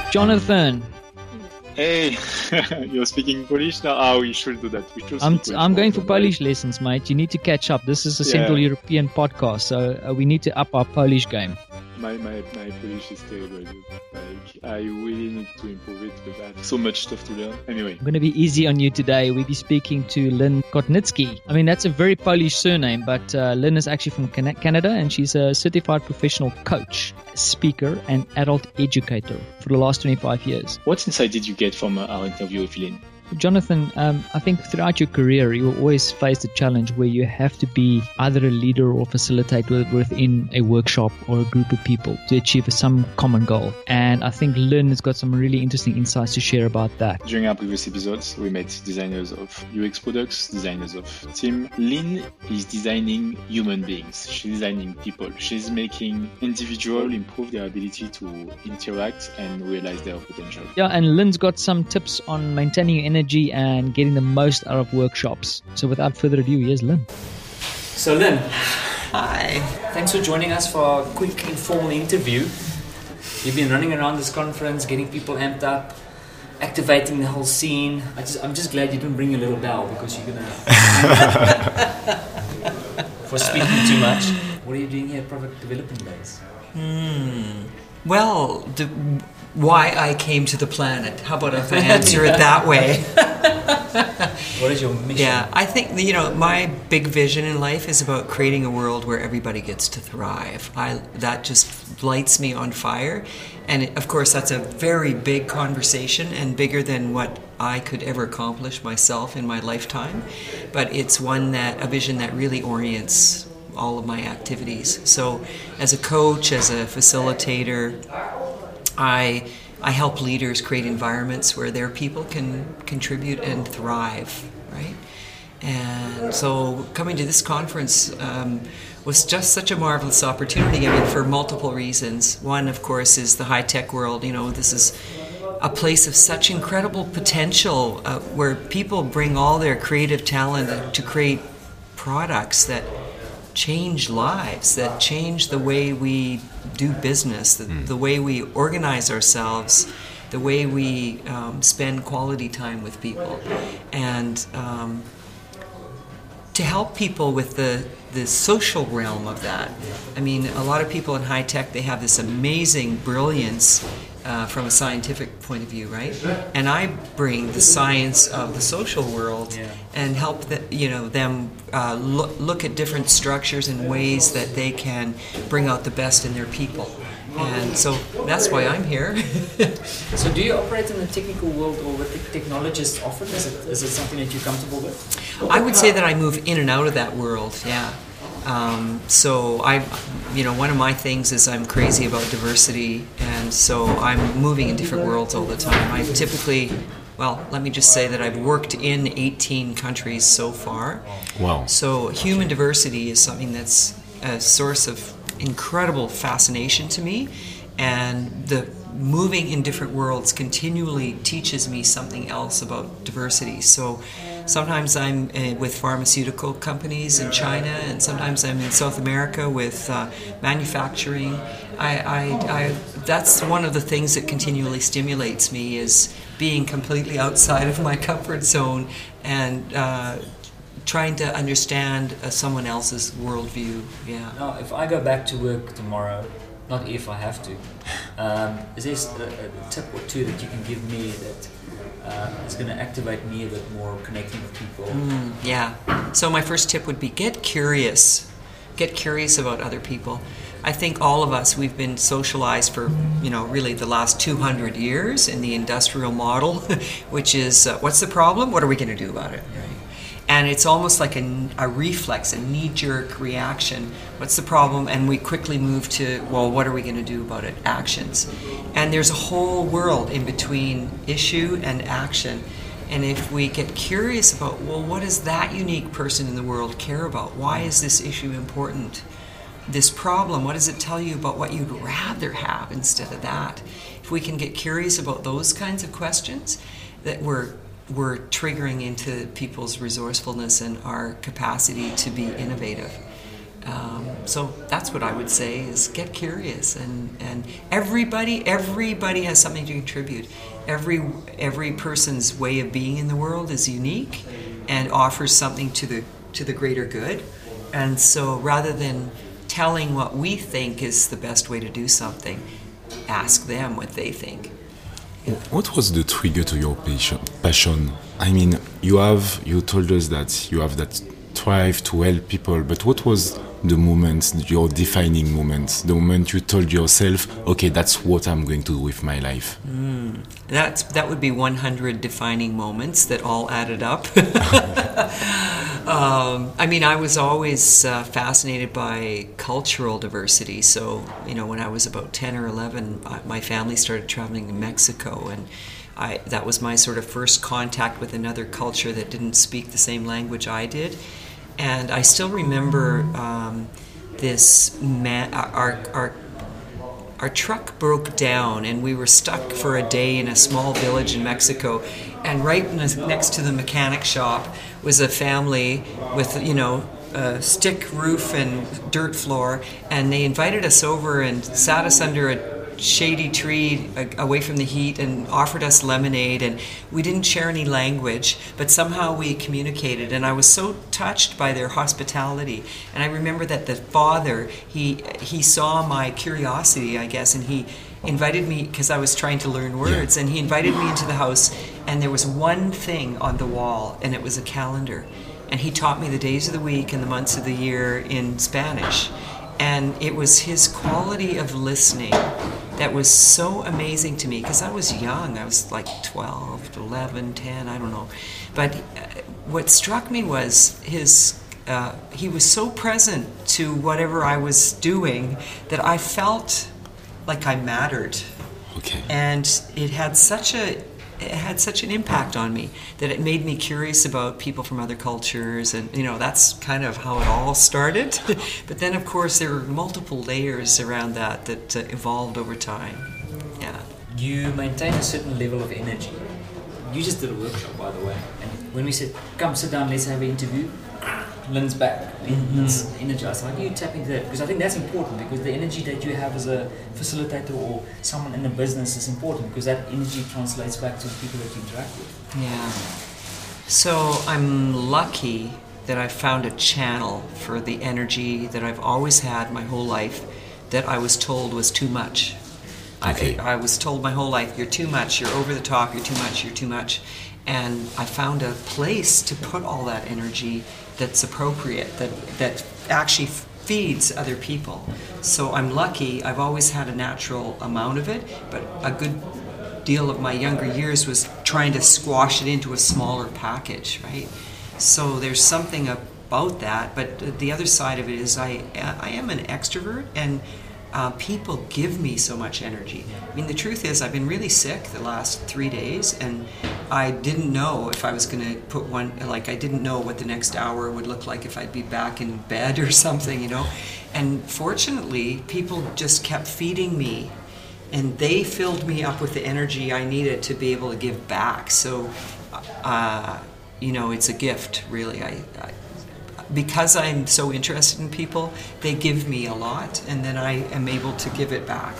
Jonathan, Hey, you're speaking Polish now? Ah, we should do that. We should speak I'm going for also, Polish lessons, mate. You need to catch up. This is a Yeah. Central European podcast, so we need to up our Polish game. My Polish is terrible. Like, I really need to improve it, but I have so much stuff to learn. Anyway, I'm going to be easy on you today. We'll be speaking to Lynn Kotnicki. I mean, that's a very Polish surname, but Lynn is actually from Canada, and she's a certified professional coach, speaker, and adult educator for the last 25 years. what insight did you get from our interview with Lynn? Jonathan, I think throughout your career, you will always face the challenge where you have to be either a leader or facilitator within a workshop or a group of people to achieve some common goal. And I think Lynn has got some really interesting insights to share about that. During our previous episodes, we met designers of UX products, designers of team. Lynn is designing human beings. She's designing people. She's making individuals improve their ability to interact and realize their potential. Yeah, and Lynn's got some tips on maintaining your energy and getting the most out of workshops. So without further ado, here's Lynn. So Lynn, Hi. thanks for joining us for a quick informal interview. You've been running around this conference, getting people amped up, activating the whole scene. I'm just glad you didn't bring your little bell because you're gonna for speaking too much. What are you doing here at Product Development Days? Well, why I came to the planet. How about if I answer it that way? What is your mission? Yeah, I think, my big vision in life is about creating a world where everybody gets to thrive. That just lights me on fire. And of course, that's a very big conversation and bigger than what I could ever accomplish myself in my lifetime. But it's a vision that really orients all of my activities. So as a coach, as a facilitator, I help leaders create environments where their people can contribute and thrive, right? And so coming to this conference was just such a marvelous opportunity, for multiple reasons. One, of course, is the high-tech world. This is a place of such incredible potential where people bring all their creative talent to create products that change lives, that change the way we do business, the way we organize ourselves, the way we spend quality time with people, and to help people with the social realm of that. A lot of people in high tech, they have this amazing brilliance from a scientific point of view, right? And I bring the science of the social world and help them look at different structures and ways that they can bring out the best in their people. And so that's why I'm here. So do you operate in the technical world or with the technologists often? Is it something that you're comfortable with? I would say that I move in and out of that world, yeah. So one of my things is I'm crazy about diversity, and so I'm moving in different worlds all the time. I typically, let me just say that I've worked in 18 countries so far. Wow. So human diversity is something that's a source of incredible fascination to me, and the moving in different worlds continually teaches me something else about diversity. So sometimes I'm with pharmaceutical companies in China, and sometimes I'm in South America with manufacturing. That's one of the things that continually stimulates me, is being completely outside of my comfort zone and trying to understand someone else's worldview. Yeah. Now, if I go back to work tomorrow, not if I have to, is there a tip or two that you can give me that is going to activate me a bit more connecting with people? Yeah. So my first tip would be get curious. Get curious about other people. I think all of us, we've been socialized for, really the last 200 years in the industrial model, which is, what's the problem? What are we going to do about it? Right? And it's almost like a reflex, a knee-jerk reaction. What's the problem? And we quickly move to, what are we going to do about it? Actions. And there's a whole world in between issue and action. And if we get curious about, what does that unique person in the world care about? Why is this issue important? This problem, what does it tell you about what you'd rather have instead of that? If we can get curious about those kinds of questions, that we're triggering into people's resourcefulness and our capacity to be innovative. So that's what I would say is get curious, and everybody has something to contribute. Every person's way of being in the world is unique and offers something to the greater good. And so rather than telling what we think is the best way to do something, ask them what they think. What was the trigger to your passion? I mean, you told us that you have that drive to help people, but what was the moment, your defining moment, the moment you told yourself, okay, that's what I'm going to do with my life? That would be 100 defining moments that all added up. I mean, I was always fascinated by cultural diversity. So, when I was about 10 or 11, my family started traveling to Mexico, and that was my sort of first contact with another culture that didn't speak the same language I did. And I still remember this man. Our truck broke down, and we were stuck for a day in a small village in Mexico. And right next to the mechanic shop was a family with, a stick roof and dirt floor. And they invited us over and sat us under a shady tree away from the heat and offered us lemonade, and we didn't share any language, but somehow we communicated, and I was so touched by their hospitality. And I remember that the father, he saw my curiosity, I guess, and he invited me, because I was trying to learn words, and he invited me into the house, and there was one thing on the wall, and it was a calendar, and he taught me the days of the week and the months of the year in Spanish. And it was his quality of listening that was so amazing to me, because I was young. I was like 12, 11, 10, I don't know. But what struck me was he was so present to whatever I was doing that I felt like I mattered. Okay. And it had such an impact on me that it made me curious about people from other cultures, and that's kind of how it all started. But then, of course, there were multiple layers around that evolved over time. Yeah. You maintain a certain level of energy. You just did a workshop, by the way, and when we said, come sit down, let's have an interview, Lynn's back. Lynn's energized. How do you tap into that? Because I think that's important, because the energy that you have as a facilitator or someone in the business is important, because that energy translates back to the people that you interact with. Yeah. So I'm lucky that I found a channel for the energy that I've always had my whole life that I was told was too much. Okay. I was told my whole life, you're too much, you're over the top, you're too much, you're too much. And I found a place to put all that energy that's appropriate, that actually feeds other people. So I'm lucky. I've always had a natural amount of it, but a good deal of my younger years was trying to squash it into a smaller package, right? So there's something about that, but the other side of it is I am an extrovert, and people give me so much energy. I mean, the truth is, I've been really sick the last 3 days, and I didn't know if I was going to put I didn't know what the next hour would look like, if I'd be back in bed or something, And fortunately, people just kept feeding me, and they filled me up with the energy I needed to be able to give back. So, it's a gift, really. Because I'm so interested in people, they give me a lot, and then I am able to give it back.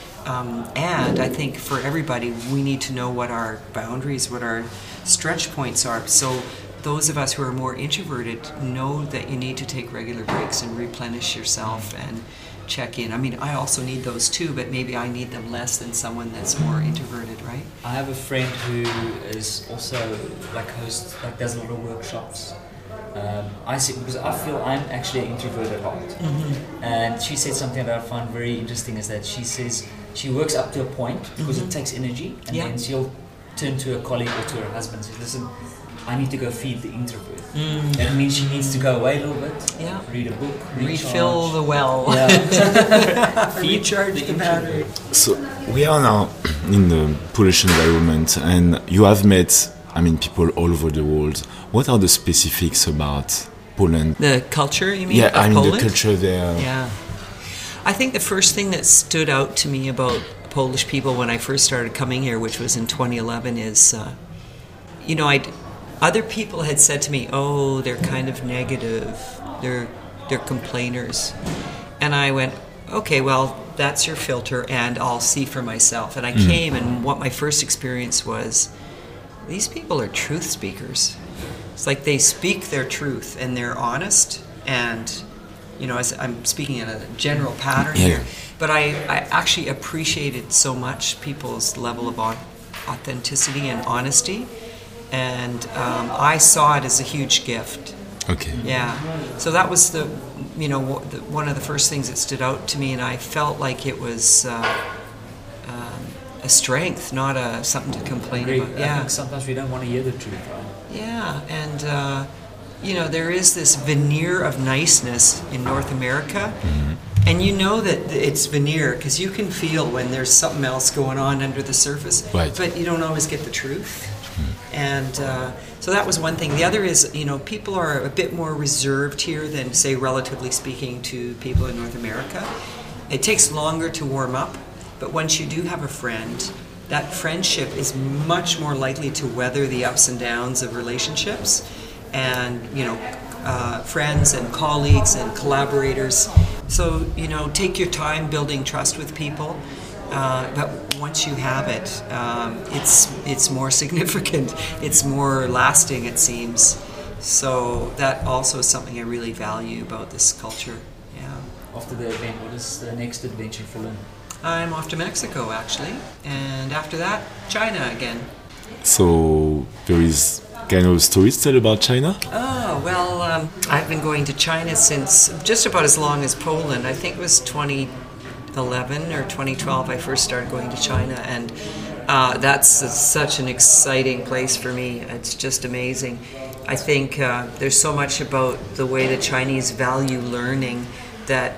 And I think for everybody, we need to know what our boundaries, what our stretch points are. So those of us who are more introverted know that you need to take regular breaks and replenish yourself and check in. I mean, I also need those too, but maybe I need them less than someone that's more introverted, right? I have a friend who is also does a lot of workshops. I see, because I feel I'm actually an introvert at heart. Mm-hmm. And she said something that I find very interesting, is that she says she works up to a point because it takes energy, and then she'll turn to a colleague or to her husband and say, listen, I need to go feed the introvert. That means she needs to go away a little bit, read a book, refill the well, recharge the battery. So we are now in the Polish environment, and you have met people all over the world. What are the specifics about Poland? The culture, you mean? Yeah, Poland? The culture there. Yeah. I think the first thing that stood out to me about Polish people when I first started coming here, which was in 2011, is, other people had said to me, oh, they're kind of negative. they're complainers. And I went, okay, well, that's your filter, and I'll see for myself. And I came, and what my first experience was, these people are truth speakers. It's like they speak their truth, and they're honest, and, you know, as I'm speaking in a general pattern here, but I actually appreciated so much people's level of authenticity and honesty, and I saw it as a huge gift. Okay. Yeah. So that was one of the first things that stood out to me, and I felt like it was a strength, not something to complain about. I think sometimes we don't want to hear the truth, right? Yeah, and there is this veneer of niceness in North America, and you know that it's veneer because you can feel when there's something else going on under the surface, right. But you don't always get the truth. And so that was one thing. The other is, people are a bit more reserved here than, say, relatively speaking, to people in North America. It takes longer to warm up, but once you do have a friend, that friendship is much more likely to weather the ups and downs of relationships. And, friends and colleagues and collaborators. So, take your time building trust with people. But once you have it, it's more significant. It's more lasting, it seems. So that also is something I really value about this culture. Yeah. After the event, what is the next adventure for Lynn? I'm off to Mexico, actually, and after that, China again. So there is kind of stories to tell about China? Oh, well, I've been going to China since just about as long as Poland. I think it was 2011 or 2012 I first started going to China, and that's such an exciting place for me. It's just amazing. I think there's so much about the way the Chinese value learning that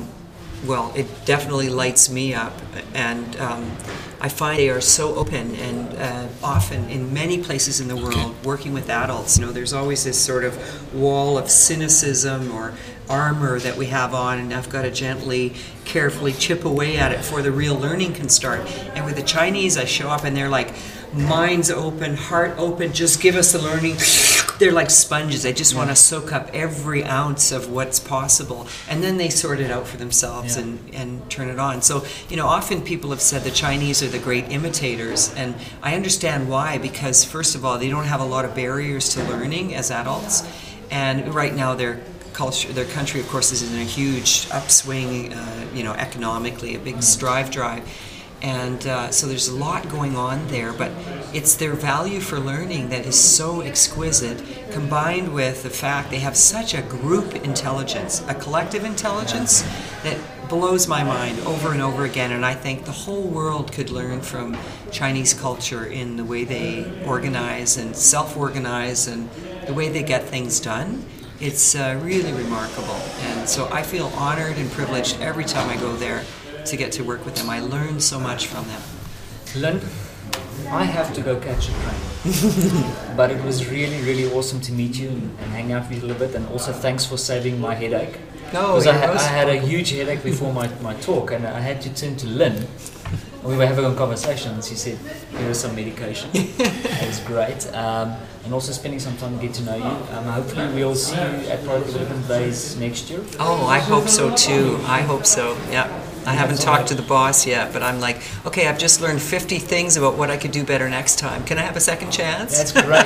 it definitely lights me up, and I find they are so open, and often in many places in the world, working with adults, there's always this sort of wall of cynicism or armor that we have on, and I've got to gently, carefully chip away at it before the real learning can start. And with the Chinese, I show up and they're like, minds open, heart open, just give us the learning. They're like sponges. They just want to soak up every ounce of what's possible, and then they sort it out for themselves and turn it on. So, often people have said the Chinese are the great imitators, and I understand why, because first of all, they don't have a lot of barriers to learning as adults, and right now their country, of course, is in a huge upswing, economically, a big drive. And so there's a lot going on there, but it's their value for learning that is so exquisite, combined with the fact they have such a group intelligence, a collective intelligence that blows my mind over and over again. And I think the whole world could learn from Chinese culture in the way they organize and self-organize and the way they get things done. It's really remarkable. And so I feel honored and privileged every time I go there to get to work with them. I learn so much from them. Lynn, I have to go catch a train. But it was really, really awesome to meet you and hang out with you a little bit. And also thanks for saving my headache. Because I had a huge headache before my talk, and I had to turn to Lynn. We were having a conversation, and she said, "Here is some medication." It was great. And also spending some time to get to know you. Hopefully we'll see you at Product Development Days next year. Oh, I hope so too. I hope so, yeah. I haven't talked to the boss yet, but I'm like, okay, I've just learned 50 things about what I could do better next time. Can I have a second chance? That's great.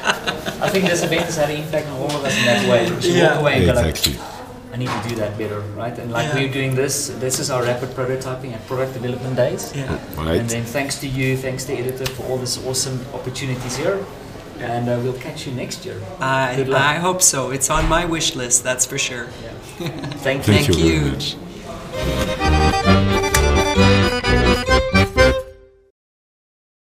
I think this event has had an impact on all of us in that way. You walk away and go like, I need to do that better, right? And like we're doing this is our rapid prototyping at Product Development Days. Yeah. Right. And then thanks to you, thanks to Editor for all these awesome opportunities here. And we'll catch you next year. Good luck. I hope so. It's on my wish list, that's for sure. Yeah. Thank you. Thank you. Very much.